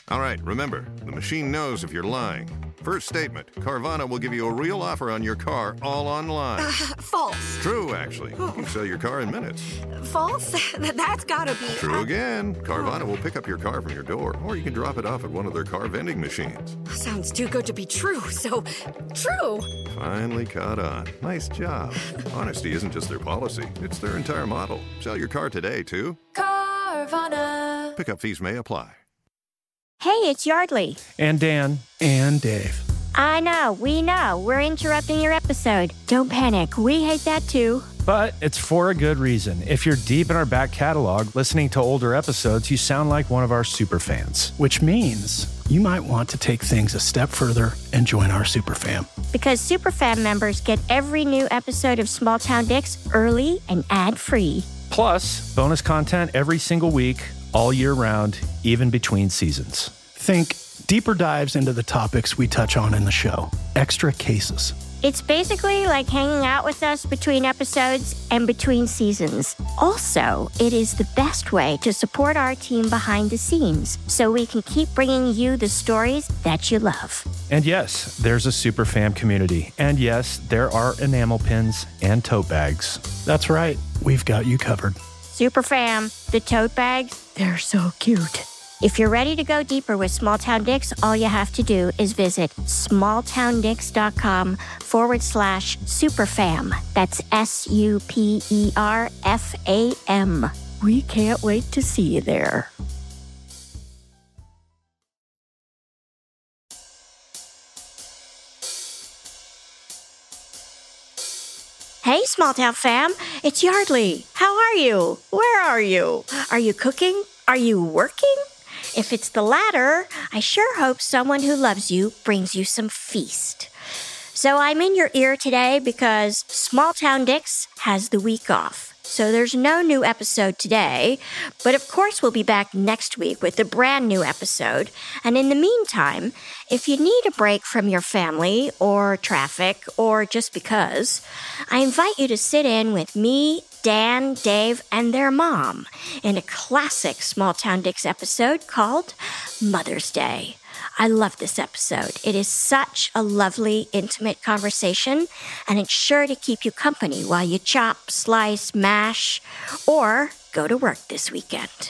All right, remember, the machine knows if you're lying. First statement, Carvana will give you a real offer on your car all online. False. True, actually. You can sell your car in minutes. False? That's gotta be... True again. Carvana will pick up your car from your door, or you can drop it off at one of their car vending machines. Sounds too good to be true, so true. Finally caught on. Nice job. Honesty isn't just their policy, it's their entire model. Sell your car today, too. Carvana. Pickup fees may apply. Hey, it's Yardley. And Dan. And Dave. I know, we know. We're interrupting your episode. Don't panic. We hate that too. But it's for a good reason. If you're deep in our back catalog, listening to older episodes, you sound like one of our super fans. Which means you might want to take things a step further and join our super fam. Because super fam members get every new episode of Small Town Dicks early and ad-free. Plus, bonus content every single week, all year round, even between seasons. Think deeper dives into the topics we touch on in the show. Extra cases. It's basically like hanging out with us between episodes and between seasons. Also, it is the best way to support our team behind the scenes so we can keep bringing you the stories that you love. And yes, there's a super fam community. And yes, there are enamel pins and tote bags. That's right. We've got you covered. Super fam, the tote bags, they're so cute. If you're ready to go deeper with Small Town Dicks, all you have to do is visit smalltowndicks.com/superfam. That's SUPERFAM. We can't wait to see you there. Hey, Small Town fam, it's Yardley. How are you? Where are you? Are you cooking? Are you working? If it's the latter, I sure hope someone who loves you brings you some feast. So I'm in your ear today because Small Town Dicks has the week off. So there's no new episode today, but of course we'll be back next week with a brand new episode. And in the meantime, if you need a break from your family or traffic or just because, I invite you to sit in with me, Dan, Dave, and their mom in a classic Small Town Dicks episode called Mother's Day. I love this episode. It is such a lovely, intimate conversation, and it's sure to keep you company while you chop, slice, mash, or go to work this weekend.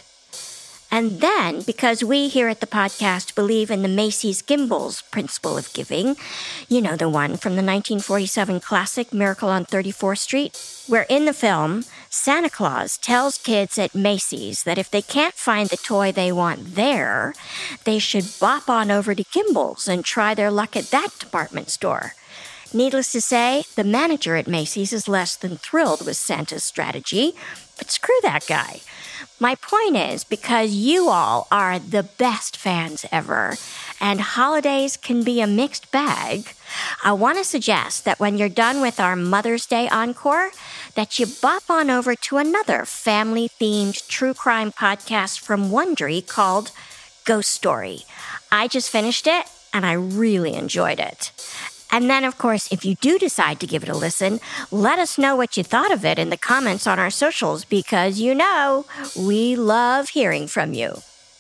And then, because we here at the podcast believe in the Macy's Gimbels principle of giving, you know, the one from the 1947 classic Miracle on 34th Street, where in the film, Santa Claus tells kids at Macy's that if they can't find the toy they want there, they should bop on over to Gimbels and try their luck at that department store. Needless to say, the manager at Macy's is less than thrilled with Santa's strategy, but screw that guy. My point is, because you all are the best fans ever, and holidays can be a mixed bag, I want to suggest that when you're done with our Mother's Day encore, that you bop on over to another family-themed true crime podcast from Wondery called Ghost Story. I just finished it, and I really enjoyed it. And then, of course, if you do decide to give it a listen, let us know what you thought of it in the comments on our socials, because you know we love hearing from you.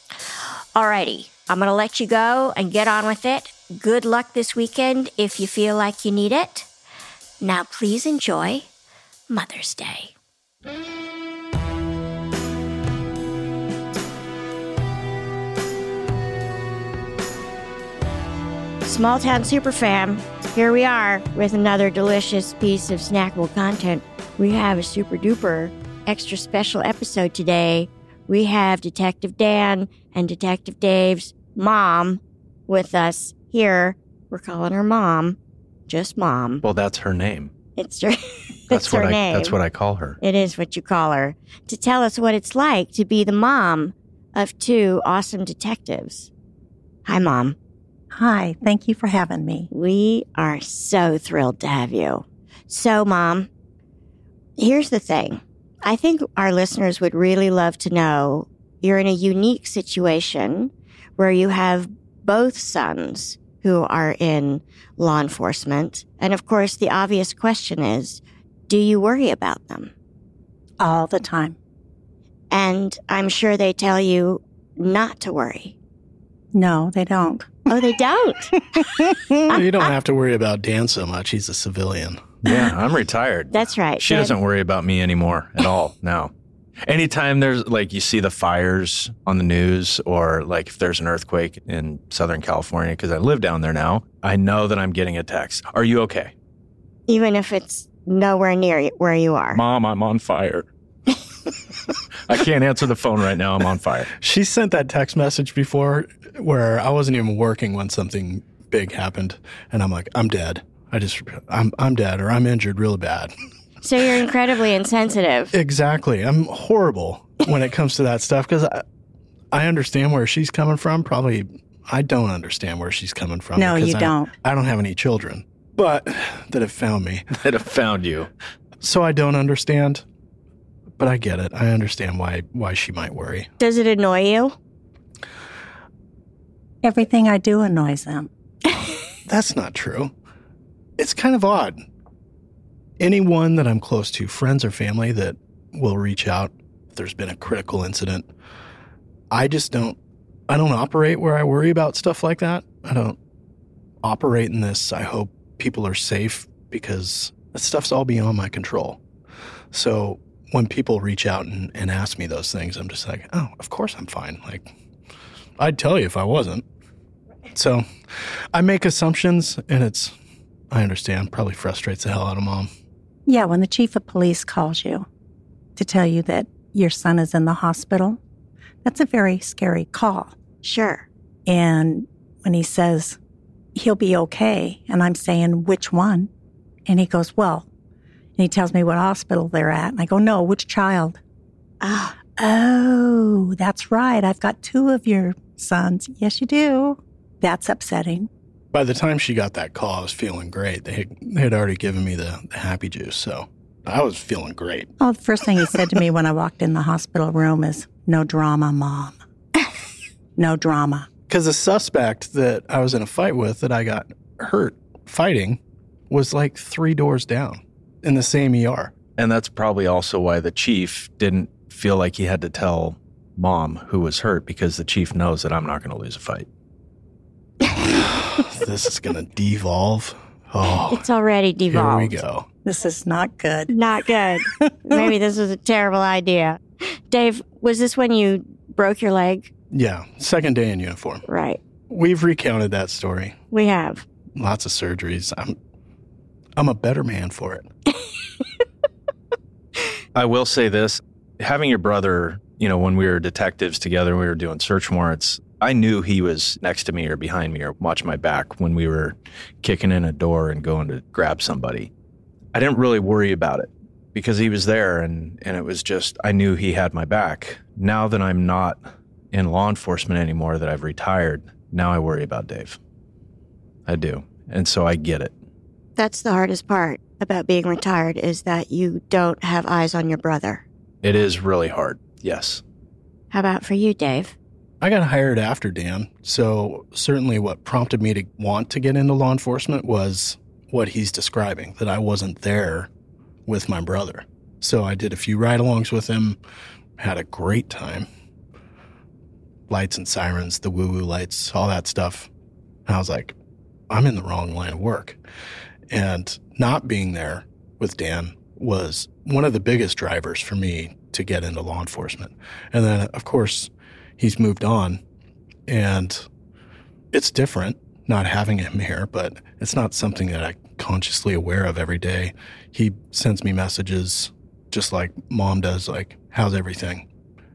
Alrighty, I'm going to let you go and get on with it. Good luck this weekend if you feel like you need it. Now, please enjoy Mother's Day. Small Town Superfam, here we are with another delicious piece of snackable content. We have a super duper extra special episode today. We have Detective Dan and Detective Dave's mom with us here. We're calling her Mom, just Mom. Well, that's her name. It's her, That's her name. That's what I call her. It is what you call her. To tell us what it's like to be the mom of two awesome detectives. Hi, Mom. Hi, thank you for having me. We are so thrilled to have you. So, Mom, here's the thing. I think our listeners would really love to know you're in a unique situation where you have both sons who are in law enforcement. And, of course, the obvious question is, do you worry about them? All the time. And I'm sure they tell you not to worry. No, they don't. Oh, they don't? You don't have to worry about Dan so much. He's a civilian. Yeah, I'm retired. That's right. She doesn't worry about me anymore at all now. Anytime there's like you see the fires on the news or like if there's an earthquake in Southern California, because I live down there now, I know that I'm getting a text. Are you okay? Even if it's nowhere near where you are. Mom, I'm on fire. I can't answer the phone right now. I'm on fire. She sent that text message before where I wasn't even working when something big happened. And I'm like, I'm dead. I'm dead or I'm injured real bad. So you're incredibly insensitive. Exactly. I'm horrible when it comes to that stuff because I understand where she's coming from. Probably I don't understand where she's coming from. No, you don't. I don't have any children, but that have found me. That have found you. So I don't understand, but I get it. I understand why she might worry. Does it annoy you? Everything I do annoys them. That's not true. It's kind of odd. Anyone that I'm close to, friends or family that will reach out if there's been a critical incident, I don't operate where I worry about stuff like that. I don't operate in this, I hope people are safe because that stuff's all beyond my control. So when people reach out and ask me those things, I'm just like, oh, of course I'm fine. Like, I'd tell you if I wasn't. So I make assumptions and I understand, probably frustrates the hell out of Mom. Yeah, when the chief of police calls you to tell you that your son is in the hospital, that's a very scary call. Sure. And when he says he'll be okay, and I'm saying, which one? And he goes, well, and he tells me what hospital they're at. And I go, no, which child? Oh, that's right. I've got 2 of your sons. Yes, you do. That's upsetting. By the time she got that call, I was feeling great. They had already given me the happy juice, so I was feeling great. Oh, the first thing he said to me when I walked in the hospital room is, no drama, Mom. No drama. Because the suspect that I was in a fight with that I got hurt fighting was like 3 doors down in the same ER. And that's probably also why the chief didn't feel like he had to tell Mom who was hurt, because the chief knows that I'm not going to lose a fight. This is going to devolve. Oh, It's already devolved. Here we go. This is not good. Not good. Maybe this was a terrible idea. Dave, was this when you broke your leg? Yeah, second day in uniform. Right. We've recounted that story. We have. Lots of surgeries. I'm a better man for it. I will say this. Having your brother, when we were detectives together, we were doing search warrants, I knew he was next to me or behind me or watching my back when we were kicking in a door and going to grab somebody. I didn't really worry about it because he was there and it was just, I knew he had my back. Now that I'm not in law enforcement anymore, that I've retired, now I worry about Dave. I do. And so I get it. That's the hardest part about being retired, is that you don't have eyes on your brother. It is really hard. Yes. How about for you, Dave? I got hired after Dan, so certainly what prompted me to want to get into law enforcement was what he's describing, that I wasn't there with my brother. So I did a few ride-alongs with him, had a great time. Lights and sirens, the woo-woo lights, all that stuff. And I was like, I'm in the wrong line of work. And not being there with Dan was one of the biggest drivers for me to get into law enforcement. And then, of course, he's moved on, and it's different not having him here, but it's not something that I'm consciously aware of every day. He sends me messages just like Mom does, like, how's everything?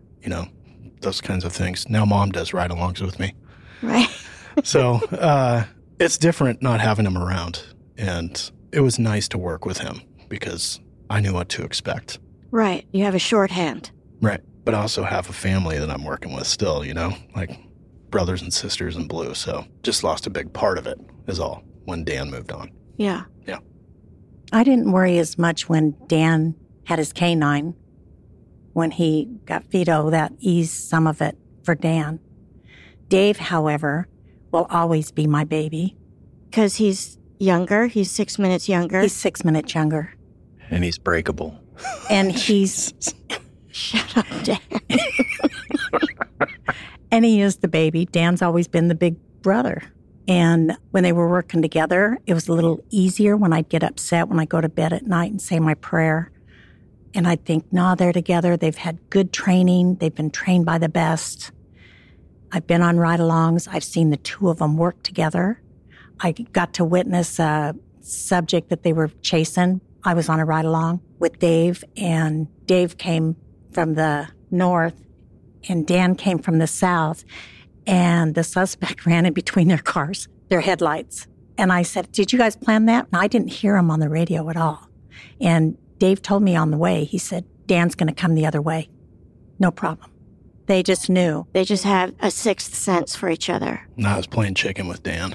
Those kinds of things. Now Mom does ride-alongs with me. Right. So it's different not having him around, and it was nice to work with him because I knew what to expect. Right. You have a shorthand. Right. But I also have a family that I'm working with still, like brothers and sisters in blue. So just lost a big part of it is all when Dan moved on. Yeah. Yeah. I didn't worry as much when Dan had his canine. When he got Fido, that eased some of it for Dan. Dave, however, will always be my baby. Because he's younger. He's 6 minutes younger. He's 6 minutes younger. And he's breakable. And he's... Shut up, Dan. And he is the baby. Dan's always been the big brother. And when they were working together, it was a little easier when I'd get upset when I go to bed at night and say my prayer. And I'd think, no, they're together. They've had good training. They've been trained by the best. I've been on ride-alongs. I've seen the two of them work together. I got to witness a subject that they were chasing. I was on a ride-along with Dave, and Dave came from the north, and Dan came from the south, and the suspect ran in between their cars, their headlights. And I said, did you guys plan that? And I didn't hear him on the radio at all. And Dave told me on the way, he said, Dan's going to come the other way. No problem. They just knew. They just had a sixth sense for each other. And I was playing chicken with Dan.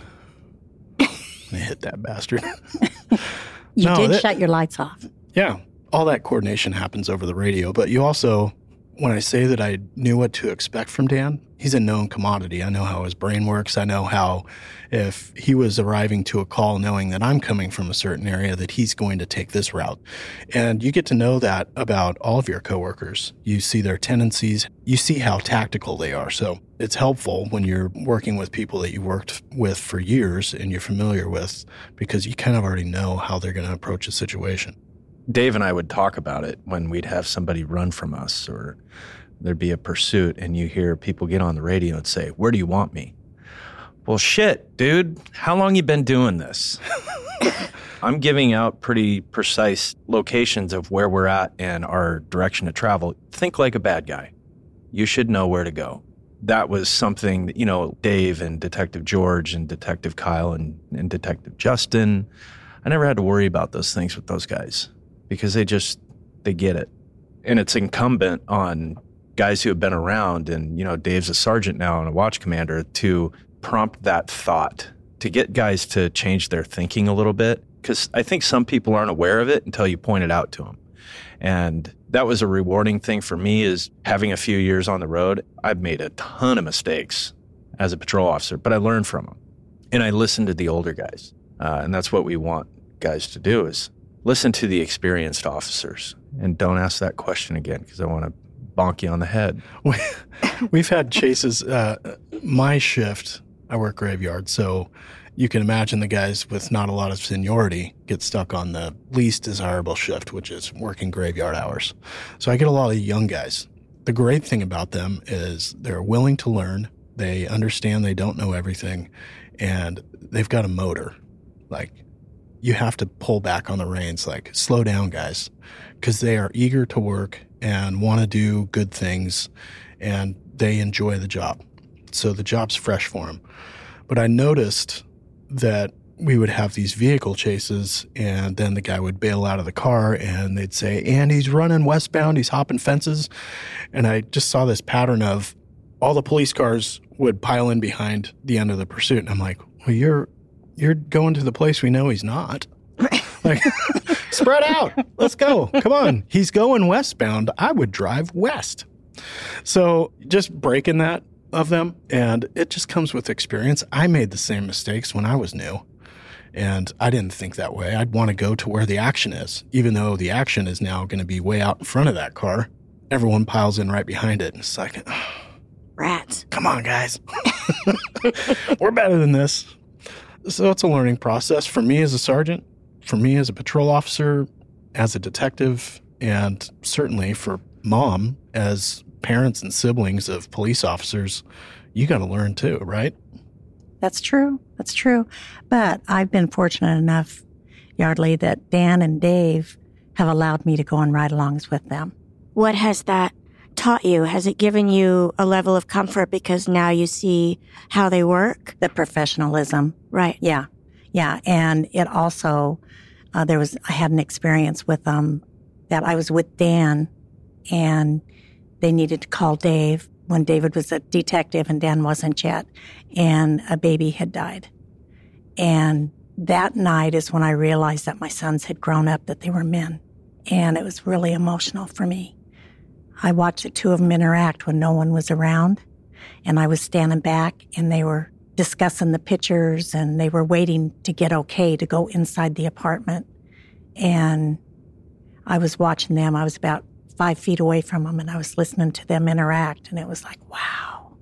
They hit that bastard. You did shut your lights off. Yeah. All that coordination happens over the radio. But you also, when I say that I knew what to expect from Dan, he's a known commodity. I know how his brain works. I know how if he was arriving to a call knowing that I'm coming from a certain area, that he's going to take this route. And you get to know that about all of your coworkers. You see their tendencies. You see how tactical they are. So it's helpful when you're working with people that you worked with for years and you're familiar with, because you kind of already know how they're going to approach a situation. Dave and I would talk about it when we'd have somebody run from us or there'd be a pursuit and you hear people get on the radio and say, where do you want me? Well, shit, dude, how long you been doing this? I'm giving out pretty precise locations of where we're at and our direction to travel. Think like a bad guy. You should know where to go. That was something that, Dave and Detective George and Detective Kyle and Detective Justin, I never had to worry about those things with those guys because they get it. And it's incumbent on guys who have been around, and, Dave's a sergeant now and a watch commander, to prompt that thought, to get guys to change their thinking a little bit. Because I think some people aren't aware of it until you point it out to them. And that was a rewarding thing for me, is having a few years on the road. I've made a ton of mistakes as a patrol officer, but I learned from them. And I listened to the older guys. And that's what we want guys to do, is listen to the experienced officers. And don't ask that question again, because I want to bonk you on the head. We've had chases. My shift, I work graveyard, so you can imagine the guys with not a lot of seniority get stuck on the least desirable shift, which is working graveyard hours. So I get a lot of young guys. The great thing about them is they're willing to learn. They understand they don't know everything, and they've got a motor. Like, you have to pull back on the reins, like, slow down, guys, because they are eager to work and want to do good things, and they enjoy the job. So the job's fresh for them. But I noticed that we would have these vehicle chases, and then the guy would bail out of the car, and they'd say, and he's running westbound, he's hopping fences. And I just saw this pattern of all the police cars would pile in behind the end of the pursuit. And I'm like, well, you're going to the place we know he's not. Like, spread out. Let's go. Come on. He's going westbound. I would drive west. So just breaking that of them, and it just comes with experience. I made the same mistakes when I was new, and I didn't think that way. I'd want to go to where the action is, even though the action is now going to be way out in front of that car. Everyone piles in right behind it, and it's like, rats. Come on, guys. We're better than this. So it's a learning process for me as a sergeant, for me as a patrol officer, as a detective, and certainly for Mom as parents and siblings of police officers. You got to learn too, right? That's true. That's true. But I've been fortunate enough, Yardley, that Dan and Dave have allowed me to go on ride-alongs with them. What has that taught you? Has it given you a level of comfort because now you see how they work? The professionalism. Right. Yeah. Yeah. And it also, I had an experience with that I was with Dan, and they needed to call Dave when David was a detective and Dan wasn't yet, and a baby had died. And that night is when I realized that my sons had grown up, that they were men. And it was really emotional for me. I watched the two of them interact when no one was around, and I was standing back, and they were discussing the pictures, and they were waiting to get okay to go inside the apartment. And I was watching them. I was about 5 feet away from them, and I was listening to them interact, and it was like, wow.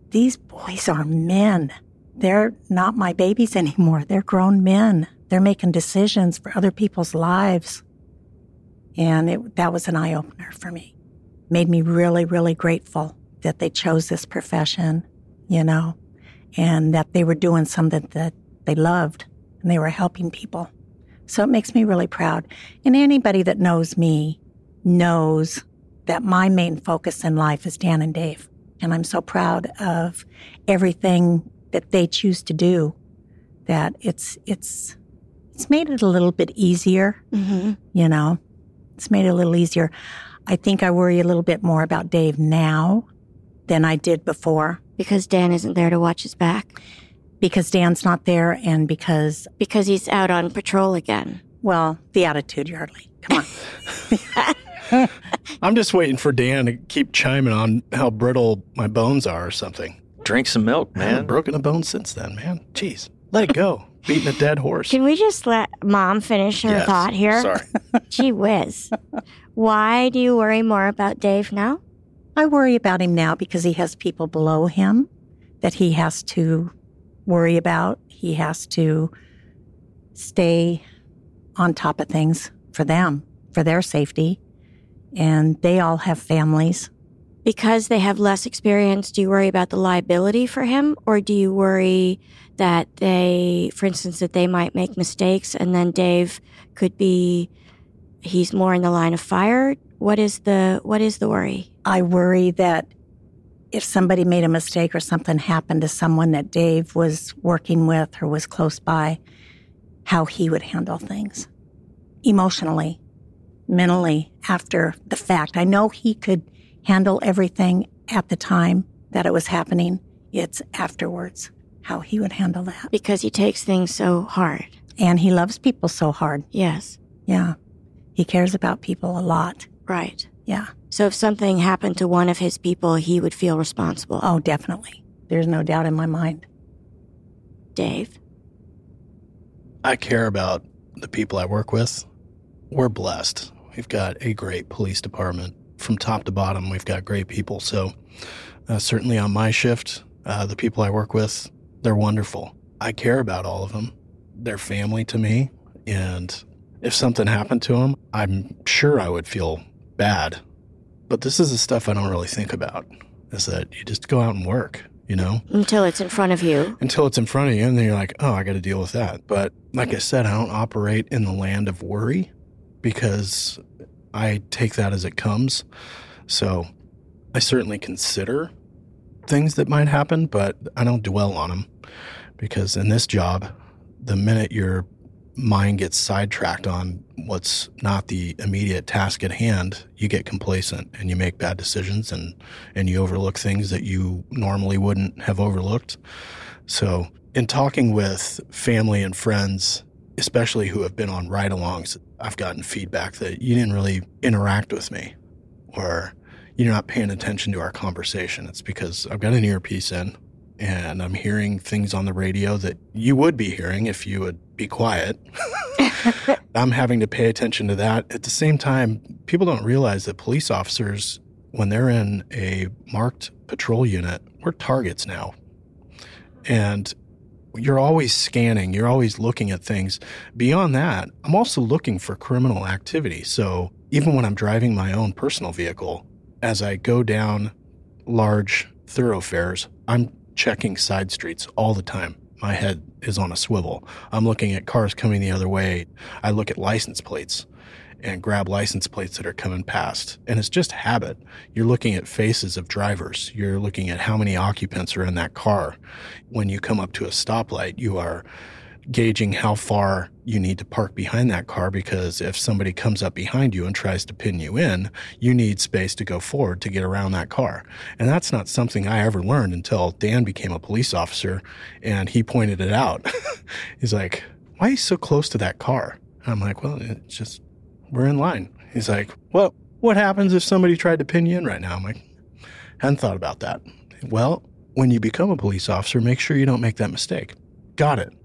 these boys are men. They're not my babies anymore. They're grown men. They're making decisions for other people's lives. And that was an eye-opener for me. Made me really, really grateful that they chose this profession, and that they were doing something that they loved and they were helping people. So it makes me really proud. And anybody that knows me knows that my main focus in life is Dan and Dave. And I'm so proud of everything that they choose to do, that it's made it a little bit easier, It's made it a little easier. I think I worry a little bit more about Dave now than I did before. Because Dan isn't there to watch his back? Because Dan's not there and because he's out on patrol again. Well, the attitude, Yardley. Come on. I'm just waiting for Dan to keep chiming on how brittle my bones are or something. Drink some milk, I man. haven't broken a bone since then, man. Jeez. Let it go. Beating a dead horse. Can we just let Mom finish her thought here? Sorry. Gee whiz. Why do you worry more about Dave now? I worry about him now because he has people below him that he has to worry about. He has to stay on top of things for them, for their safety. And they all have families. Because they have less experience, do you worry about the liability for him? Or do you worry that for instance, that they might make mistakes and then Dave he's more in the line of fire? What is the worry? I worry that if somebody made a mistake or something happened to someone that Dave was working with or was close by, how he would handle things emotionally, mentally, after the fact. I know he could handle everything at the time that it was happening. It's afterwards, how he would handle that. Because he takes things so hard. And he loves people so hard. Yes. Yeah. He cares about people a lot. Right. Yeah. So if something happened to one of his people, he would feel responsible. Oh, definitely. There's no doubt in my mind. Dave? I care about the people I work with. We're blessed. We've got a great police department. From top to bottom, we've got great people. So certainly on my shift, the people I work with, they're wonderful. I care about all of them. They're family to me. And if something happened to them, I'm sure I would feel bad. But this is the stuff I don't really think about, is that you just go out and work, Until it's in front of you. Until it's in front of you, and then you're like, oh, I got to deal with that. But like I said, I don't operate in the land of worry because I take that as it comes. So I certainly consider things that might happen, but I don't dwell on them because in this job, the minute your mind gets sidetracked on what's not the immediate task at hand, you get complacent and you make bad decisions and you overlook things that you normally wouldn't have overlooked. So in talking with family and friends, especially who have been on ride-alongs, I've gotten feedback that you didn't really interact with me or you're not paying attention to our conversation. It's because I've got an earpiece in and I'm hearing things on the radio that you would be hearing if you would be quiet. I'm having to pay attention to that. At the same time, people don't realize that police officers, when they're in a marked patrol unit, we're targets now. And you're always scanning. You're always looking at things. Beyond that, I'm also looking for criminal activity. So even when I'm driving my own personal vehicle, as I go down large thoroughfares, I'm checking side streets all the time. My head is on a swivel. I'm looking at cars coming the other way. I look at license plates and grab license plates that are coming past. And it's just habit. You're looking at faces of drivers. You're looking at how many occupants are in that car. When you come up to a stoplight, you are gauging how far you need to park behind that car, because if somebody comes up behind you and tries to pin you in, you need space to go forward to get around that car. And that's not something I ever learned until Dan became a police officer and he pointed it out. He's like, why are you so close to that car? And I'm like, well, it's just, we're in line. He's like, well, what happens if somebody tried to pin you in right now? I'm like, hadn't thought about that. Well, when you become a police officer, make sure you don't make that mistake. Got it.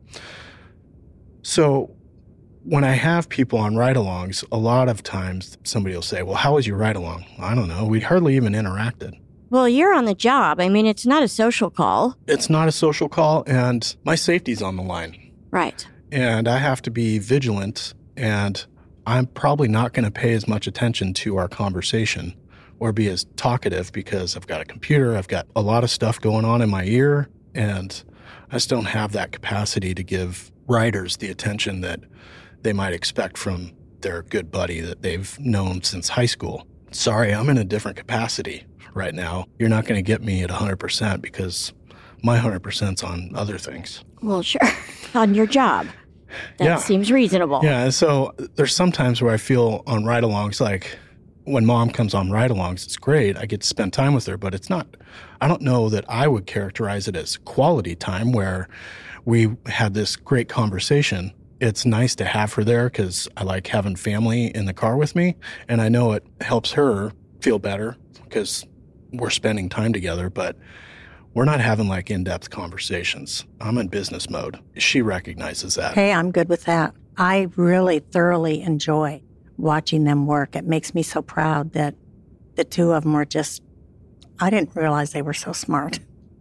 So when I have people on ride-alongs, a lot of times somebody will say, well, how was your ride-along? I don't know. We hardly even interacted. Well, you're on the job. I mean, it's not a social call. It's not a social call, and my safety's on the line. Right. And I have to be vigilant, and I'm probably not going to pay as much attention to our conversation or be as talkative because I've got a computer, I've got a lot of stuff going on in my ear, and I just don't have that capacity to give riders the attention that they might expect from their good buddy that they've known since high school. Sorry, I'm in a different capacity right now. You're not going to get me at 100% because my 100%'s on other things. Well, sure. On your job. That seems reasonable. Yeah, so there's some times where I feel on ride-alongs, like when Mom comes on ride-alongs, it's great. I get to spend time with her, but it's not, I don't know that I would characterize it as quality time where we had this great conversation. It's nice to have her there because I like having family in the car with me, and I know it helps her feel better because we're spending time together, but we're not having like in-depth conversations. I'm in business mode. She recognizes that. Hey, I'm good with that. I really thoroughly enjoy watching them work. It makes me so proud that the two of them were just, I didn't realize they were so smart.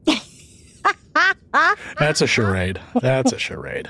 That's a charade. That's a charade.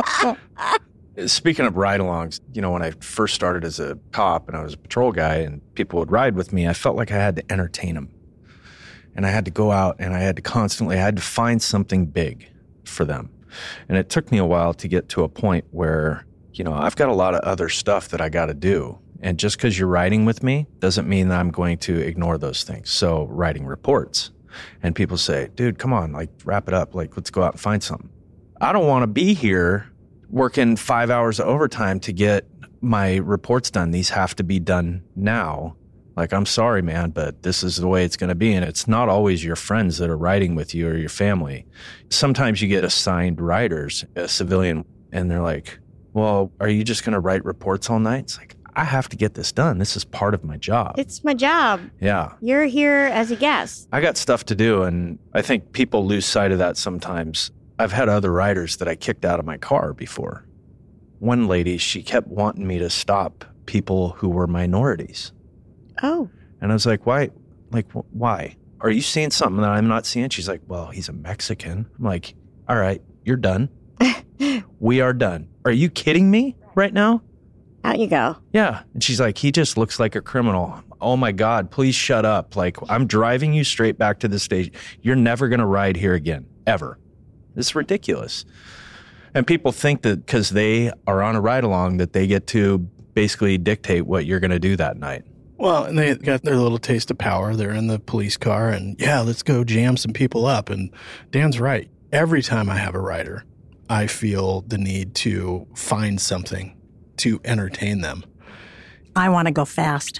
Speaking of ride-alongs, when I first started as a cop and I was a patrol guy and people would ride with me, I felt like I had to entertain them. And I had to go out and I had to find something big for them. And it took me a while to get to a point where, I've got a lot of other stuff that I got to do. And just because you're riding with me doesn't mean that I'm going to ignore those things. So writing reports. And people say, dude, come on, wrap it up. Let's go out and find something. I don't want to be here working 5 hours of overtime to get my reports done. These have to be done now. I'm sorry, man, but this is the way it's going to be. And it's not always your friends that are riding with you or your family. Sometimes you get assigned riders, a civilian, and they're like, well, are you just going to write reports all night? It's like, I have to get this done. This is part of my job. It's my job. Yeah. You're here as a guest. I got stuff to do, and I think people lose sight of that sometimes. I've had other riders that I kicked out of my car before. One lady, she kept wanting me to stop people who were minorities. Oh. And I was like, why? Why? Are you seeing something that I'm not seeing? She's like, well, he's a Mexican. I'm like, all right, you're done. We are done. Are you kidding me right now? Out you go. Yeah. And she's like, he just looks like a criminal. Oh my God, please shut up. I'm driving you straight back to the station. You're never going to ride here again, ever. It's ridiculous. And people think that because they are on a ride along that they get to basically dictate what you're going to do that night. Well, and they got their little taste of power. They're in the police car and, yeah, let's go jam some people up. And Dan's right. Every time I have a rider, I feel the need to find something to entertain them. I want to go fast.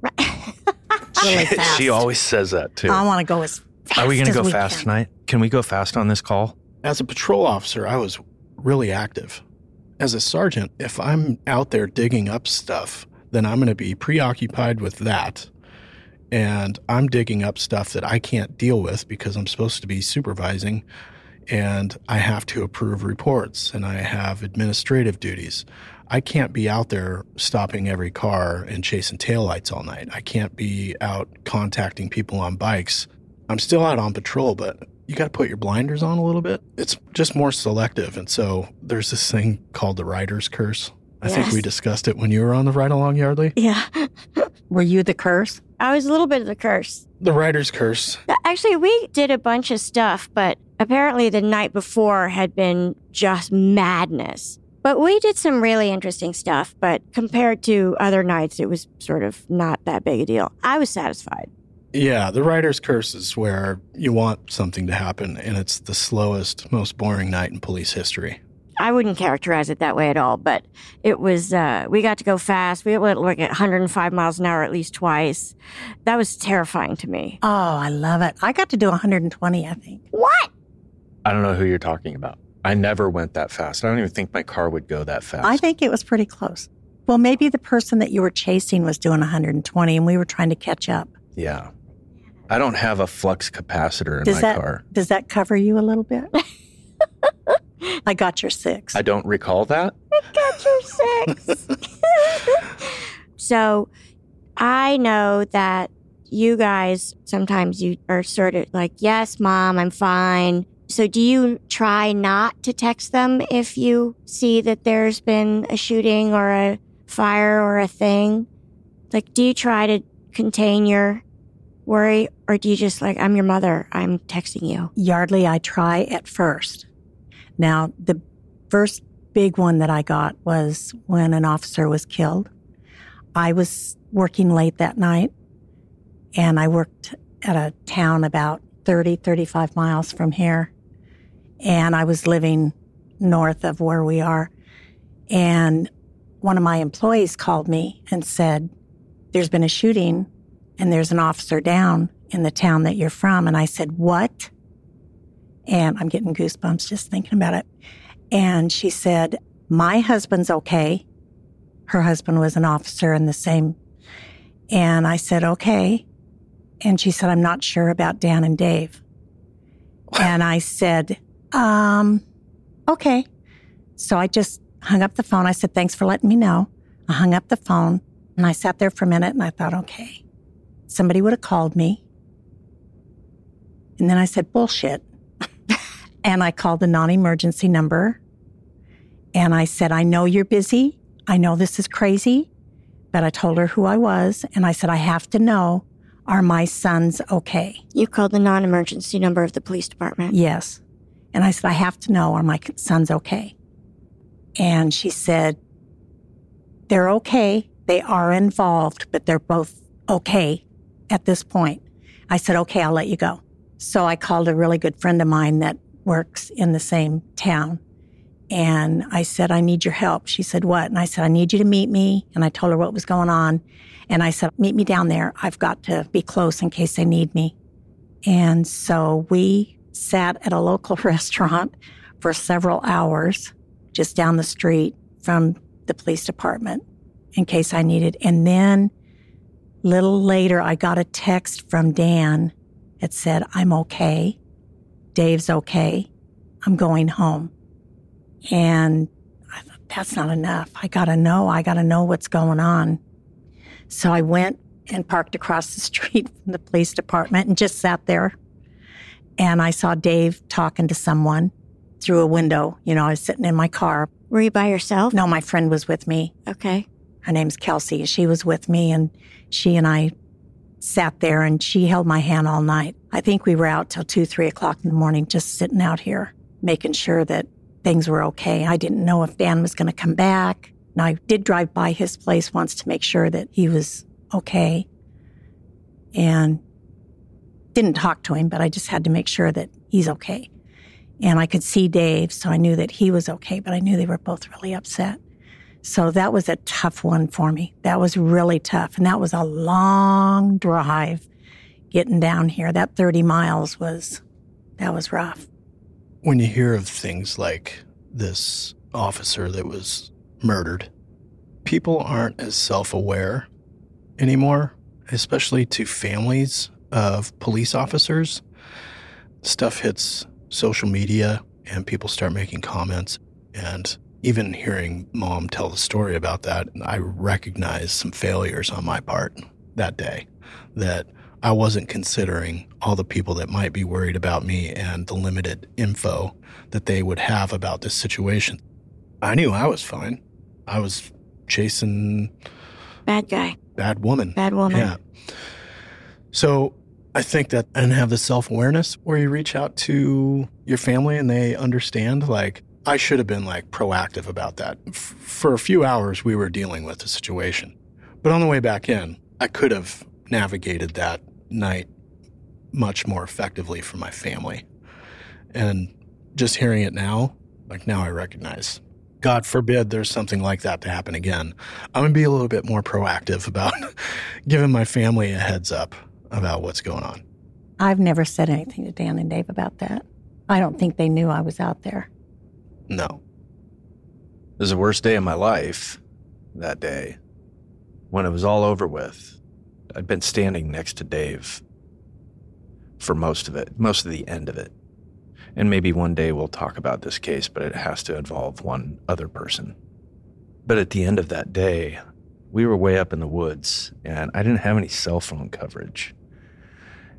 Really fast. She always says that, too. I want to go as fast as Are we going to go we fast can. tonight? Can we go fast on this call? As a patrol officer, I was really active. As a sergeant, if I'm out there digging up stuff, then I'm going to be preoccupied with that. And I'm digging up stuff that I can't deal with because I'm supposed to be supervising, and I have to approve reports, and I have administrative duties. I can't be out there stopping every car and chasing taillights all night. I can't be out contacting people on bikes. I'm still out on patrol, but you got to put your blinders on a little bit. It's just more selective. And so there's this thing called the rider's curse. I think we discussed it when you were on the ride-along, Yardley. Yeah. Were you the curse? I was a little bit of the curse. The rider's curse. Actually, we did a bunch of stuff, but apparently the night before had been just madness. But we did some really interesting stuff, but compared to other nights, it was sort of not that big a deal. I was satisfied. Yeah, the rider's curse is where you want something to happen, and it's the slowest, most boring night in police history. I wouldn't characterize it that way at all, but it was, we got to go fast. We went at 105 miles an hour at least twice. That was terrifying to me. Oh, I love it. I got to do 120, I think. What? I don't know who you're talking about. I never went that fast. I don't even think my car would go that fast. I think it was pretty close. Well, maybe the person that you were chasing was doing 120 and we were trying to catch up. Yeah. I don't have a flux capacitor in my car. Does that cover you a little bit? I got your 6. I don't recall that. Got your 6. So I know that you guys, sometimes you are sort of like, yes, Mom, I'm fine. So do you try not to text them if you see that there's been a shooting or a fire or a thing? Like, do you try to contain your worry, or do you just like, I'm your mother, I'm texting you? Yardley, I try at first. Now, the first big one that I got was when an officer was killed. I was working late that night, and I worked at a town about 35 miles from here. And I was living north of where we are. And one of my employees called me and said, there's been a shooting and there's an officer down in the town that you're from. And I said, what? And I'm getting goosebumps just thinking about it. And she said, my husband's okay. Her husband was an officer in the same. And I said, okay. And she said, I'm not sure about Dan and Dave. And I said, okay. So I just hung up the phone. I said, thanks for letting me know. I hung up the phone and I sat there for a minute and I thought, okay, somebody would have called me. And then I said, bullshit. And I called the non-emergency number. And I said, I know you're busy. I know this is crazy. But I told her who I was. And I said, I have to know, are my sons okay? You called the non-emergency number of the police department? Yes. And I said, I have to know, are my sons okay? And she said, they're okay. They are involved, but they're both okay at this point. I said, okay, I'll let you go. So I called a really good friend of mine that works in the same town. And I said, I need your help. She said, what? And I said, I need you to meet me. And I told her what was going on. And I said, meet me down there. I've got to be close in case they need me. And so we sat at a local restaurant for several hours just down the street from the police department in case I needed. And then a little later, I got a text from Dan. It said, I'm okay. Dave's okay. I'm going home. And I thought, that's not enough. I got to know what's going on. So I went and parked across the street from the police department and just sat there. And I saw Dave talking to someone through a window. You know, I was sitting in my car. Were you by yourself? No, my friend was with me. Okay. Her name's Kelsey. She was with me, and she and I sat there, and she held my hand all night. I think we were out till 2, 3 o'clock in the morning, just sitting out here, making sure that things were okay. I didn't know if Dan was going to come back. And I did drive by his place once to make sure that he was okay. And didn't talk to him, but I just had to make sure that he's okay. And I could see Dave, so I knew that he was okay, but I knew they were both really upset. So that was a tough one for me. That was really tough. And that was a long drive getting down here. That 30 miles was rough. When you hear of things like this officer that was murdered, people aren't as self-aware anymore, especially to families of police officers. Stuff hits social media and people start making comments. And even hearing Mom tell the story about that, I recognized some failures on my part that day, that I wasn't considering all the people that might be worried about me and the limited info that they would have about this situation. I knew I was fine. I was chasing... Bad guy. Bad woman. Bad woman. Yeah. So I think that I didn't have the self-awareness where you reach out to your family and they understand. Like, I should have been like proactive about that. For a few hours, we were dealing with the situation. But on the way back in, I could have navigated that night much more effectively for my family. And just hearing it now, like now I recognize, God forbid there's something like that to happen again. I'm going to be a little bit more proactive about giving my family a heads up about what's going on. I've never said anything to Dan and Dave about that. I don't think they knew I was out there. No. It was the worst day of my life that day. When it was all over with, I'd been standing next to Dave for most of the end of it. And maybe one day we'll talk about this case, but it has to involve one other person. But at the end of that day, we were way up in the woods, and I didn't have any cell phone coverage.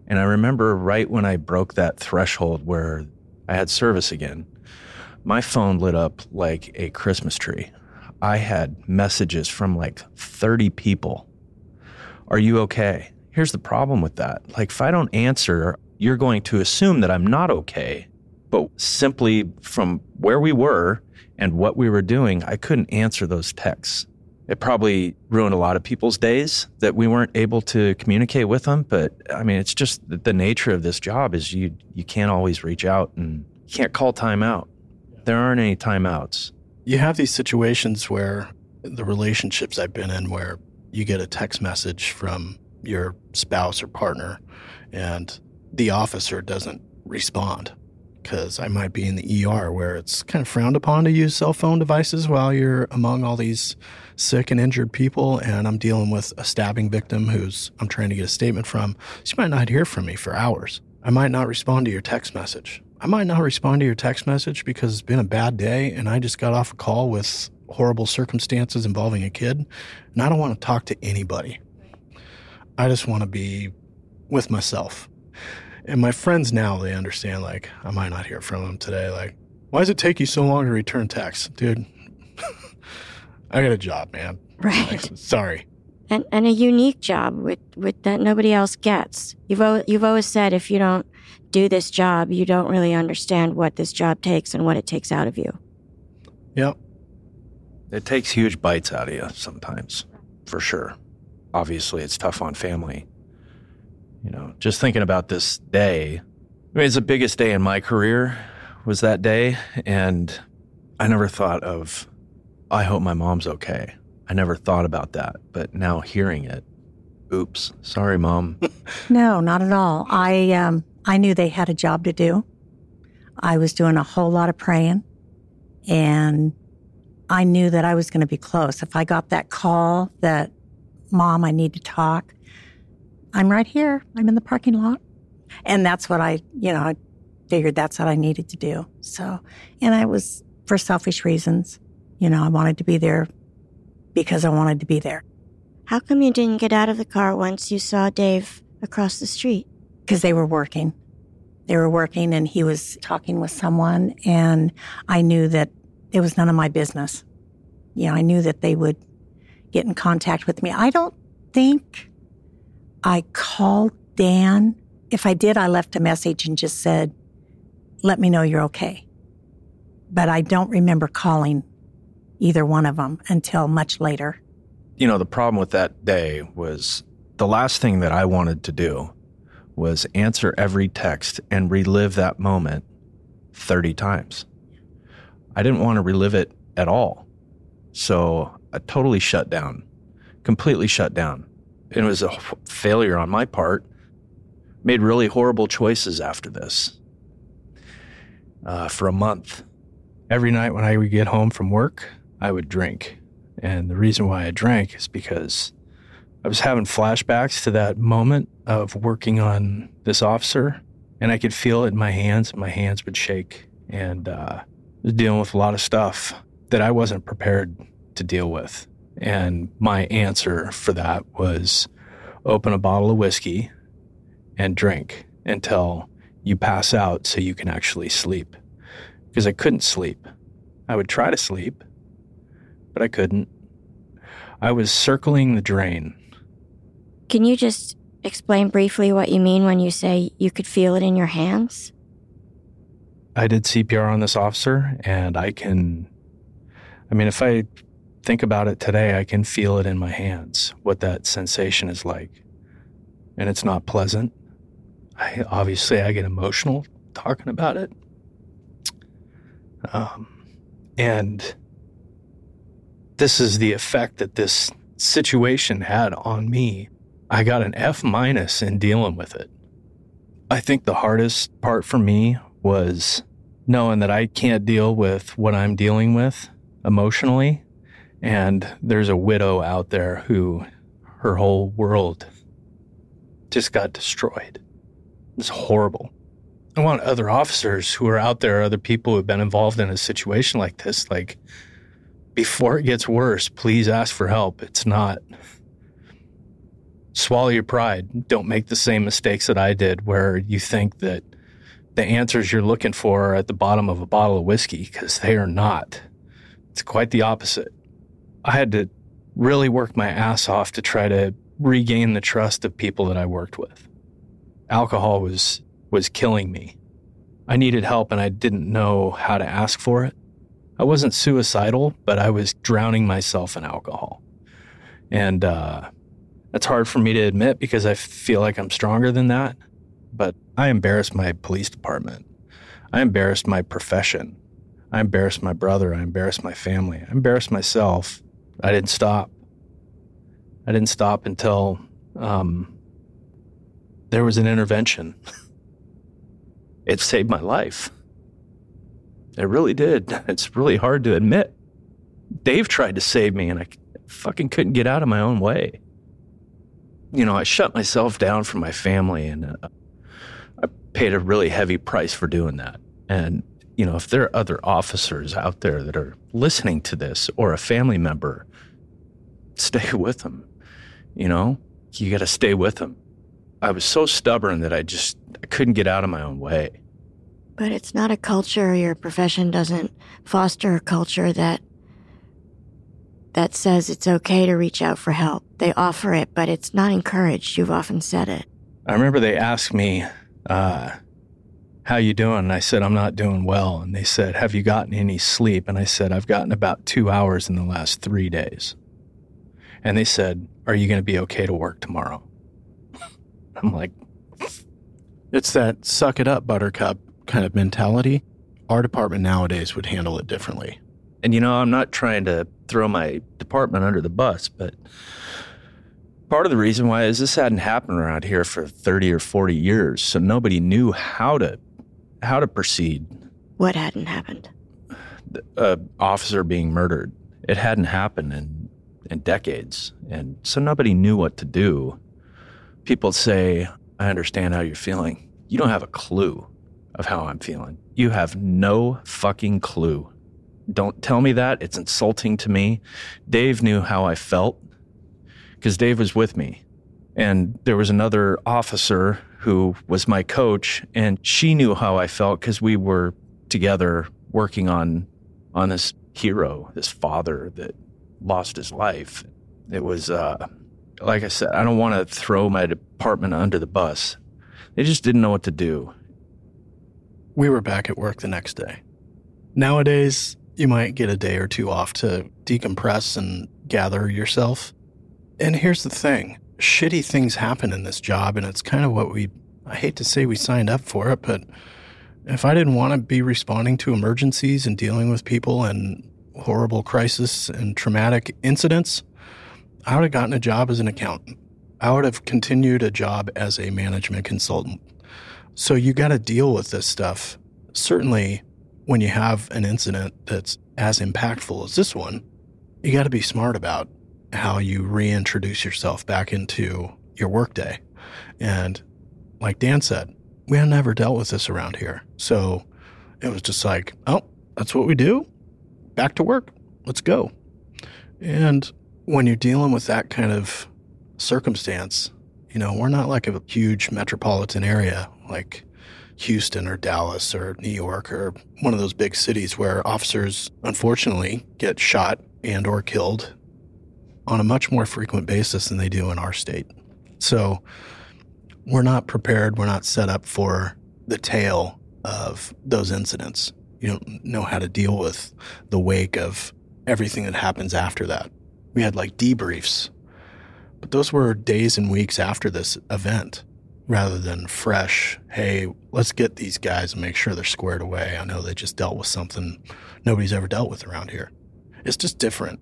And I remember right when I broke that threshold where I had service again, my phone lit up like a Christmas tree. I had messages from like 30 people. Are you okay? Here's the problem with that. Like, if I don't answer, you're going to assume that I'm not okay. But simply from where we were and what we were doing, I couldn't answer those texts. It probably ruined a lot of people's days that we weren't able to communicate with them. But I mean, it's just the nature of this job is you can't always reach out and you can't call time out. There aren't any timeouts. You have these situations where the relationships I've been in where you get a text message from your spouse or partner and the officer doesn't respond because I might be in the ER where it's kind of frowned upon to use cell phone devices while you're among all these sick and injured people, and I'm dealing with a stabbing victim I'm trying to get a statement from. She might not hear from me for hours. I might not respond to your text message. I might not respond to your text message because it's been a bad day and I just got off a call with horrible circumstances involving a kid, and I don't want to talk to anybody. I just want to be with myself. And my friends now, they understand, like, I might not hear from them today. Like, why does it take you so long to return texts? Dude, I got a job, man. Right. Like, sorry. And a unique job with that nobody else gets. You've always said if you don't do this job, you don't really understand what this job takes and what it takes out of you. Yep. It takes huge bites out of you sometimes, for sure. Obviously, it's tough on family. You know, just thinking about this day, I mean, it's the biggest day in my career was that day, and I never thought of, I hope my mom's okay. I never thought about that, but now hearing it, oops, sorry, Mom. No, not at all. I knew they had a job to do. I was doing a whole lot of praying, and I knew that I was going to be close. If I got that call that, Mom, I need to talk, I'm right here. I'm in the parking lot. And that's what I figured that's what I needed to do. So, and I was for selfish reasons. I wanted to be there because I wanted to be there. How come you didn't get out of the car once you saw Dave across the street? Because they were working. They were working and he was talking with someone, and I knew that it was none of my business. I knew that they would get in contact with me. I don't think I called Dan. If I did, I left a message and just said, let me know you're okay. But I don't remember calling either one of them until much later. The problem with that day was the last thing that I wanted to do was answer every text and relive that moment 30 times. I didn't want to relive it at all. So I totally shut down, completely shut down. It was a failure on my part. Made really horrible choices after this for a month. Every night when I would get home from work, I would drink. And the reason why I drank is because I was having flashbacks to that moment of working on this officer, and I could feel it in my hands, and my hands would shake. And I was dealing with a lot of stuff that I wasn't prepared to deal with. And my answer for that was open a bottle of whiskey and drink until you pass out so you can actually sleep. Because I couldn't sleep. I would try to sleep, but I couldn't. I was circling the drain. Can you just explain briefly what you mean when you say you could feel it in your hands? I did CPR on this officer, and if I think about it today, I can feel it in my hands, what that sensation is like. And it's not pleasant. I get emotional talking about it. And this is the effect that this situation had on me. I got an F- in dealing with it. I think the hardest part for me was knowing that I can't deal with what I'm dealing with emotionally. And there's a widow out there who her whole world just got destroyed. It's horrible. I want other officers who are out there, other people who have been involved in a situation like this, like, before it gets worse, please ask for help. It's not swallow your pride. Don't make the same mistakes that I did, where you think that the answers you're looking for are at the bottom of a bottle of whiskey, because they are not. It's quite the opposite. I had to really work my ass off to try to regain the trust of people that I worked with. Alcohol was killing me. I needed help and I didn't know how to ask for it. I wasn't suicidal, but I was drowning myself in alcohol. And that's hard for me to admit because I feel like I'm stronger than that. But I embarrassed my police department. I embarrassed my profession. I embarrassed my brother. I embarrassed my family. I embarrassed myself. I didn't stop. I didn't stop until there was an intervention. It saved my life. It really did. It's really hard to admit. Dave tried to save me, and I fucking couldn't get out of my own way. You know, I shut myself down from my family, and I paid a really heavy price for doing that. And, you know, if there are other officers out there that are listening to this, or a family member, stay with them. You know, you got to stay with them. I was so stubborn that I couldn't get out of my own way. But it's not a culture, your profession doesn't foster a culture that says it's okay to reach out for help. They offer it, but it's not encouraged. You've often said it. I remember they asked me, how you doing? And I said, I'm not doing well. And they said, have you gotten any sleep? And I said, I've gotten about 2 hours in the last 3 days. And they said, are you going to be okay to work tomorrow? I'm like, it's that suck it up, buttercup kind of mentality. Our department nowadays would handle it differently. And, you know, I'm not trying to throw my department under the bus, but part of the reason why is this hadn't happened around here for 30 or 40 years, so nobody knew how to proceed. What hadn't happened? Officer being murdered. It hadn't happened in decades, and so nobody knew what to do. People say, I understand how you're feeling. You don't have a clue of how I'm feeling. You have no fucking clue. Don't tell me that. It's insulting to me. Dave knew how I felt because Dave was with me. And there was another officer who was my coach, and she knew how I felt because we were together working on this hero, this father that lost his life. It was, like I said, I don't want to throw my department under the bus. They just didn't know what to do. We were back at work the next day. Nowadays, you might get a day or two off to decompress and gather yourself. And here's the thing. Shitty things happen in this job, and it's kind of what I hate to say we signed up for it, but if I didn't want to be responding to emergencies and dealing with people and horrible crisis and traumatic incidents, I would have gotten a job as an accountant. I would have continued a job as a management consultant. So you got to deal with this stuff. Certainly, when you have an incident that's as impactful as this one, you got to be smart about how you reintroduce yourself back into your workday. And like Dan said, we had never dealt with this around here. So it was just like, oh, that's what we do? Back to work. Let's go. And when you're dealing with that kind of circumstance, you know, we're not like a huge metropolitan area like Houston or Dallas or New York or one of those big cities where officers, unfortunately, get shot and or killed on a much more frequent basis than they do in our state. So we're not prepared. We're not set up for the tail of those incidents. You don't know how to deal with the wake of everything that happens after that. We had like debriefs, but those were days and weeks after this event rather than fresh, hey, let's get these guys and make sure they're squared away. I know they just dealt with something nobody's ever dealt with around here. It's just different.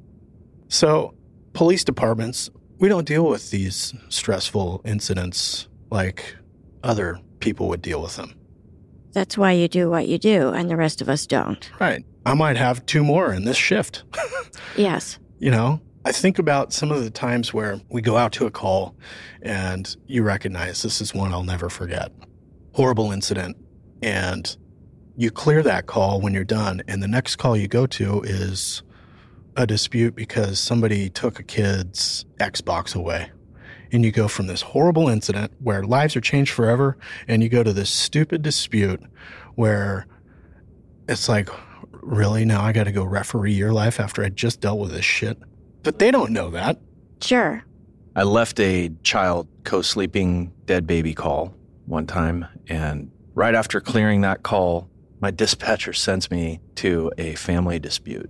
So police departments, we don't deal with these stressful incidents like other people would deal with them. That's why you do what you do, and the rest of us don't. Right. I might have 2 more in this shift. Yes. You know, I think about some of the times where we go out to a call and you recognize this is one I'll never forget. Horrible incident. And you clear that call when you're done. And the next call you go to is a dispute because somebody took a kid's Xbox away. And you go from this horrible incident where lives are changed forever, and you go to this stupid dispute where it's like, really? Now I got to go referee your life after I just dealt with this shit? But they don't know that. Sure. I left a child co-sleeping dead baby call one time, and right after clearing that call, my dispatcher sends me to a family dispute.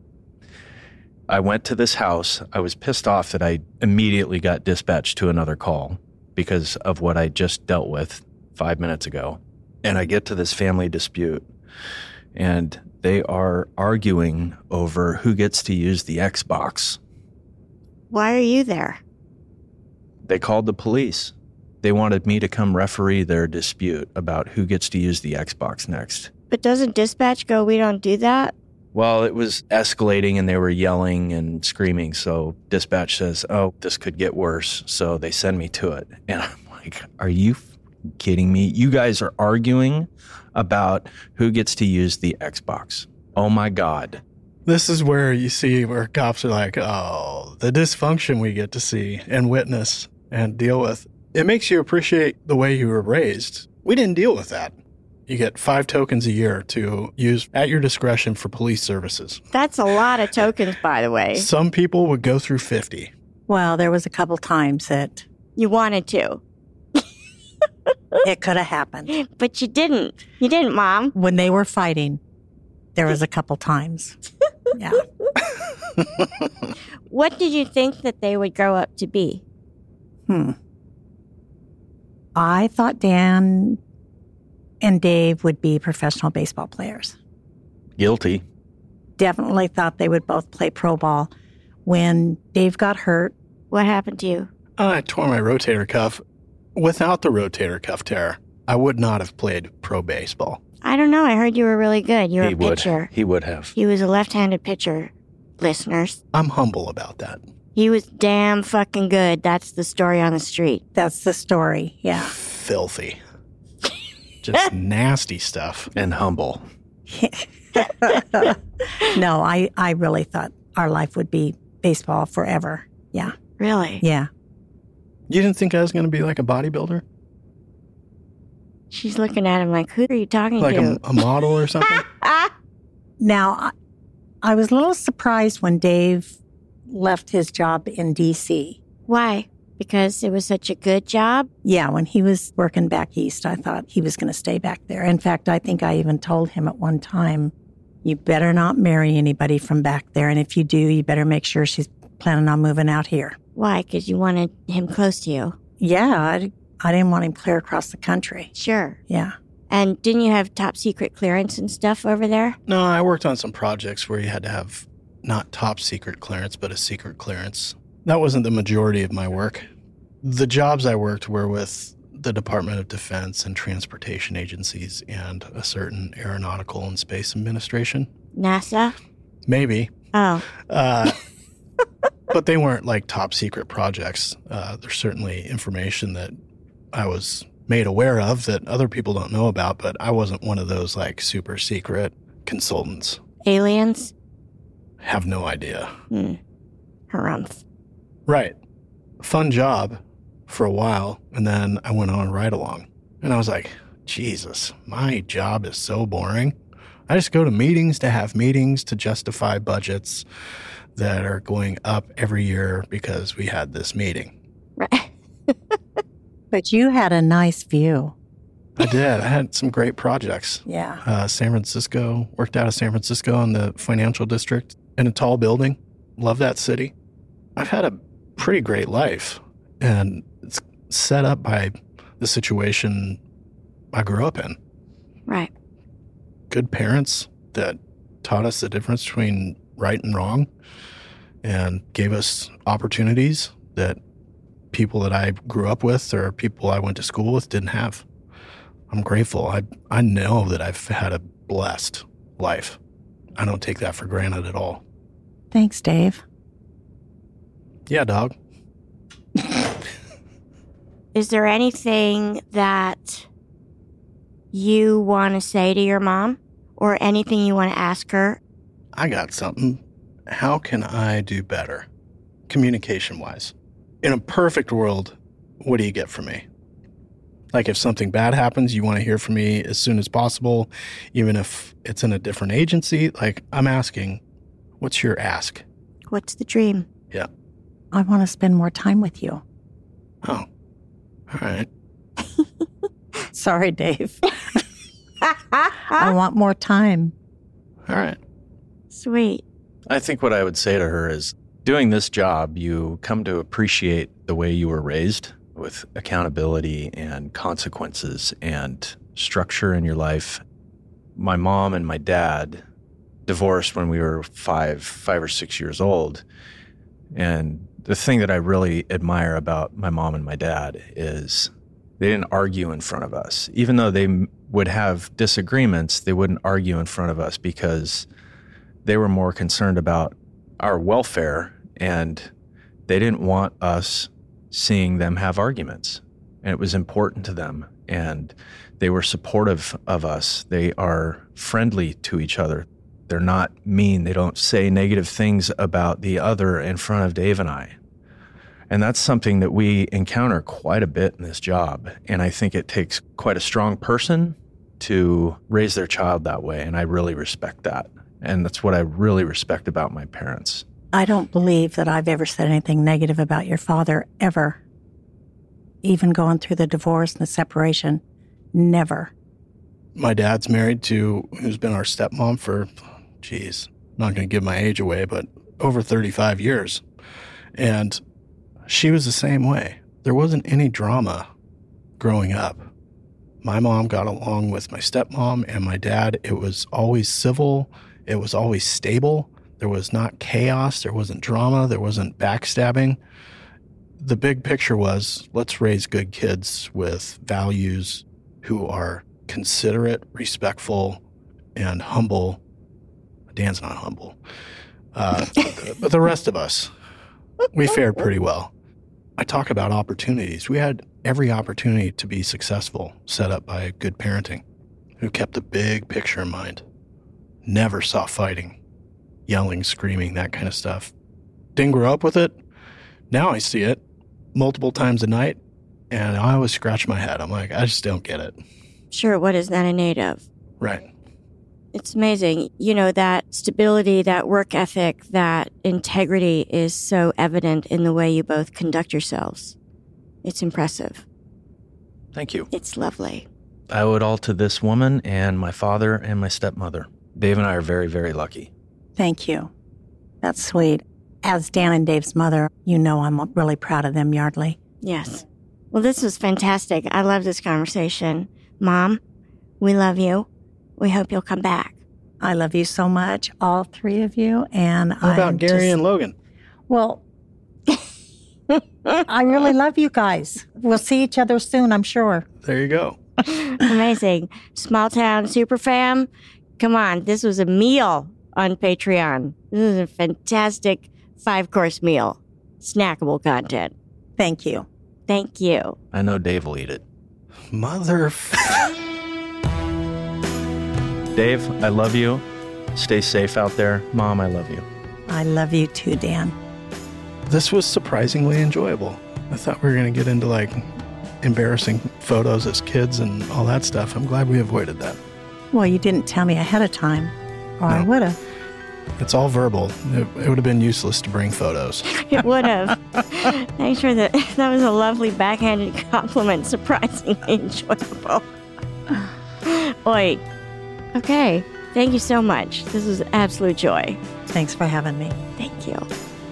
I went to this house. I was pissed off that I immediately got dispatched to another call because of what I just dealt with 5 minutes ago. And I get to this family dispute, and they are arguing over who gets to use the Xbox. Why are you there? They called the police. They wanted me to come referee their dispute about who gets to use the Xbox next. But doesn't dispatch go, we don't do that? Well, it was escalating and they were yelling and screaming. So dispatch says, oh, this could get worse. So they send me to it. And I'm like, are you kidding me? You guys are arguing about who gets to use the Xbox. Oh my God. This is where you see where cops are like, oh, the dysfunction we get to see and witness and deal with. It makes you appreciate the way you were raised. We didn't deal with that. You get 5 tokens a year to use at your discretion for police services. That's a lot of tokens, by the way. Some people would go through 50. Well, there was a couple times that You wanted to, it could have happened. but you didn't. You didn't, Mom. When they were fighting, there was a couple times. Yeah. What did you think that they would grow up to be? I thought Dan and Dave would be professional baseball players. Guilty. Definitely thought they would both play pro ball. When Dave got hurt, What happened to you? I tore my rotator cuff. Without the rotator cuff tear, I would not have played pro baseball. I don't know. I heard you were really good. You were a pitcher. He would have. He was a left-handed pitcher, listeners. I'm humble about that. He was damn fucking good. That's the story on the street. that's the story. Yeah. Filthy. Just nasty stuff. And humble. No, I really thought our life would be baseball forever. Yeah. Really? Yeah. You didn't think I was going to be like a bodybuilder? She's looking at him like, who are you talking Like to? a model or something? Now, I was a little surprised when Dave left his job in D.C. Why? Because it was such a good job? Yeah, when he was working back east, I thought he was going to stay back there. In fact, I think I even told him at one time, you better not marry anybody from back there. And if you do, you better make sure she's planning on moving out here. Why? Because you wanted him close to you. Yeah, I didn't want him clear across the country. Sure. Yeah. And didn't you have top secret clearance and stuff over there? No, I worked on some projects where you had to have not top secret clearance, but a secret clearance. That wasn't the majority of my work. The jobs I worked were with the Department of Defense and transportation agencies and a certain aeronautical and space administration. NASA? Maybe. Oh. But they weren't like top secret projects. There's certainly information that I was made aware of that other people don't know about, but I wasn't one of those like super secret consultants. Aliens? Have no idea. Harumph. Right. Fun job for a while, and then I went on ride along. And I was like, Jesus, my job is so boring. I just go to meetings to have meetings to justify budgets that are going up every year because we had this meeting. Right. But you had a nice view. I did. I had some great projects. Yeah. San Francisco, worked out of San Francisco in the financial district in a tall building. Love that city. I've had a pretty great life, and it's set up by the situation I grew up in. Right. Good parents that taught us the difference between right and wrong and gave us opportunities that people that I grew up with or people I went to school with didn't have. I'm grateful. I know that I've had a blessed life. I don't take that for granted at all. Thanks, Dave. Yeah, dog. Is there anything that you want to say to your mom or anything you want to ask her? I got something. How can I do better, communication-wise? In a perfect world, what do you get from me? Like if something bad happens, you want to hear from me as soon as possible, even if it's in a different agency. Like I'm asking, what's your ask? What's the dream? Yeah. I want to spend more time with you. Oh, all right. Sorry, Dave. I want more time. All right. Sweet. I think what I would say to her is, doing this job, you come to appreciate the way you were raised, with accountability and consequences and structure in your life. My mom and my dad divorced when we were five or 6 years old. And the thing that I really admire about my mom and my dad is they didn't argue in front of us. Even though they would have disagreements, they wouldn't argue in front of us because they were more concerned about our welfare, and they didn't want us seeing them have arguments. And it was important to them, and they were supportive of us. They are friendly to each other. They're not mean. They don't say negative things about the other in front of Dave and I. And that's something that we encounter quite a bit in this job. And I think it takes quite a strong person to raise their child that way. And I really respect that. And that's what I really respect about my parents. I don't believe that I've ever said anything negative about your father, ever. Even going through the divorce and the separation, never. My dad's married to who's been our stepmom for, not going to give my age away, but over 35 years. And she was the same way. There wasn't any drama growing up. My mom got along with my stepmom and my dad. It was always civil. It was always stable. There was not chaos. There wasn't drama. There wasn't backstabbing. The big picture was, let's raise good kids with values who are considerate, respectful, and humble. Dan's not humble. But the rest of us, we fared pretty well. I talk about opportunities. We had every opportunity to be successful set up by good parenting who kept the big picture in mind. Never saw fighting. Yelling, screaming, that kind of stuff. Didn't grow up with it. Now I see it multiple times a night, and I always scratch my head. I'm like, I just don't get it. Sure, what is that innate of? Right. It's amazing. You know, that stability, that work ethic, that integrity is so evident in the way you both conduct yourselves. It's impressive. Thank you. It's lovely. I owe it all to this woman and my father and my stepmother. Dave and I are very, very lucky. Thank you. That's sweet. As Dan and Dave's mother, you know I'm really proud of them, Yardley. Yes. Well, this was fantastic. I love this conversation. Mom, we love you. We hope you'll come back. I love you so much, all three of you. And What about Gary and Logan? Well, I really love you guys. We'll see each other soon, I'm sure. There you go. Amazing. Small Town Superfam, come on. This was a meal on Patreon. This is a fantastic 5-course meal. Snackable content. Thank you. Thank you. I know Dave will eat it. Dave, I love you. Stay safe out there. Mom, I love you. I love you too, Dan. This was surprisingly enjoyable. I thought we were going to get into like embarrassing photos as kids and all that stuff. I'm glad we avoided that. Well, you didn't tell me ahead of time, or I would have. It's all verbal. It would have been useless to bring photos. It would have. Thanks for that. That was a lovely backhanded compliment. Surprisingly enjoyable. Oi. Okay. Thank you so much. This was an absolute joy. Thanks for having me. Thank you.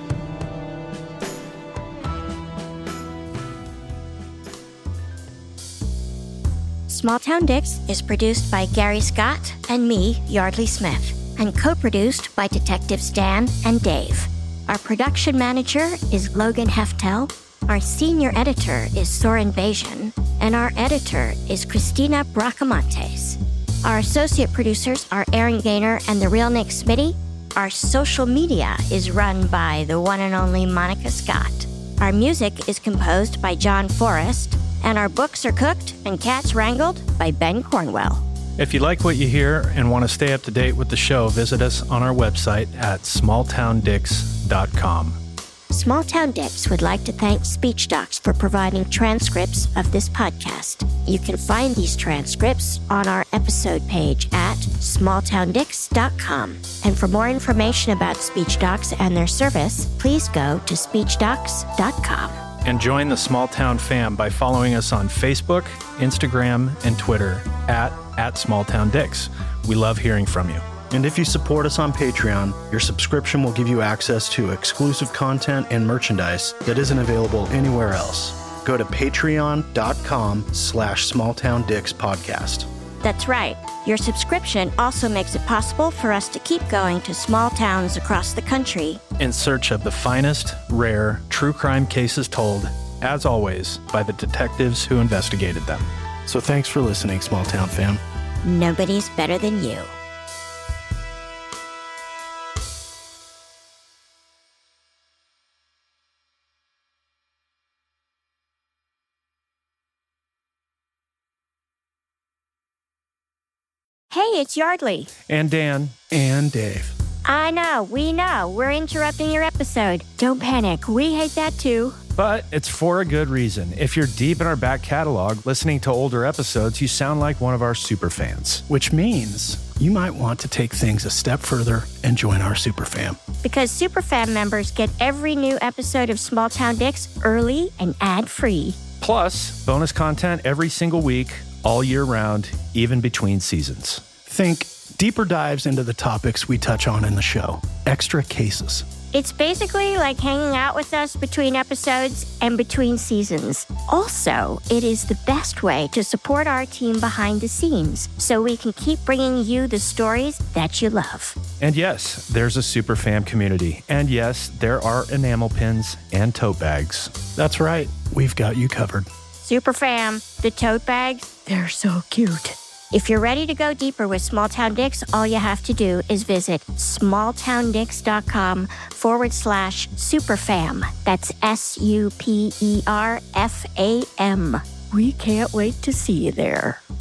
Small Town Dicks is produced by Gary Scott and me, Yardley Smith, and co-produced by Detectives Dan and Dave. Our production manager is Logan Heftel, our senior editor is Soren Bajan, and our editor is Christina Bracamontes. Our associate producers are Aaron Gaynor and the real Nick Smitty. Our social media is run by the one and only Monica Scott. Our music is composed by John Forrest, and our books are cooked and cats wrangled by Ben Cornwell. If you like what you hear and want to stay up to date with the show, visit us on our website at smalltowndicks.com. Small Town Dicks would like to thank SpeechDocs for providing transcripts of this podcast. You can find these transcripts on our episode page at smalltowndicks.com. And for more information about SpeechDocs and their service, please go to speechdocs.com. And join the Small Town fam by following us on Facebook, Instagram, and Twitter at Small Town Dicks. We love hearing from you. And if you support us on Patreon, your subscription will give you access to exclusive content and merchandise that isn't available anywhere else. Go to patreon.com/smalltowndickspodcast. That's right. Your subscription also makes it possible for us to keep going to small towns across the country In search of the finest, rare, true crime cases told, as always, by the detectives who investigated them. So thanks for listening, Small Town fam. Nobody's better than you. Hey, it's Yardley. And Dan. And Dave. I know, we know. We're interrupting your episode. Don't panic. We hate that too. But it's for a good reason. If you're deep in our back catalog, listening to older episodes, you sound like one of our super fans. Which means you might want to take things a step further and join our super fam. Because Superfam members get every new episode of Small Town Dicks early and ad-free. Plus, bonus content every single week, all year round, even between seasons. Think deeper dives into the topics we touch on in the show. Extra cases. It's basically like hanging out with us between episodes and between seasons. Also, it is the best way to support our team behind the scenes so we can keep bringing you the stories that you love. And yes, there's a super fam community. And yes, there are enamel pins and tote bags. That's right. We've got you covered. Superfam, the tote bags, they're so cute. If you're ready to go deeper with Small Town Dicks, all you have to do is visit smalltowndicks.com/superfam. That's SUPERFAM. We can't wait to see you there.